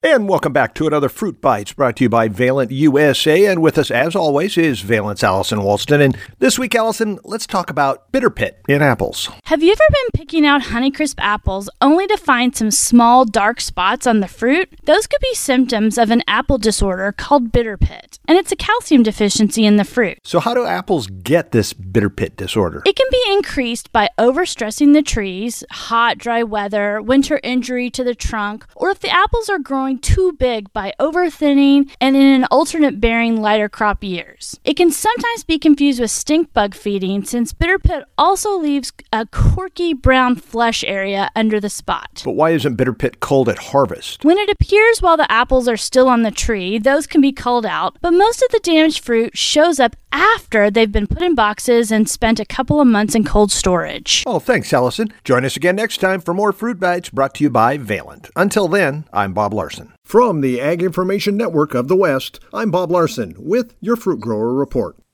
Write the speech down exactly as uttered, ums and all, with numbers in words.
And welcome back to another Fruit Bites brought to you by Valent U S A. And with us, as always, is Valent's Allison Walston. And this week, Allison, let's talk about bitter pit in apples. Have you ever been picking out Honeycrisp apples only to find some small dark spots on the fruit? Those could be symptoms of an apple disorder called bitter pit, and it's a calcium deficiency in the fruit. So how do apples get this bitter pit disorder? It can be increased by overstressing the trees, hot, dry weather, winter injury to the trunk, or if the apples are growing too big by overthinning and in an alternate bearing lighter crop years. It can sometimes be confused with stink bug feeding, since bitter pit also leaves a corky brown flesh area under the spot. But why isn't bitter pit culled at harvest? When it appears while the apples are still on the tree, those can be culled out, but most of the damaged fruit shows up after they've been put in boxes and spent a couple of months in cold storage. Oh, thanks, Allison. Join us again next time for more Fruit Bites brought to you by Valent. Until then, I'm Bob Larson. From the Ag Information Network of the West, I'm Bob Larson with your Fruit Grower Report.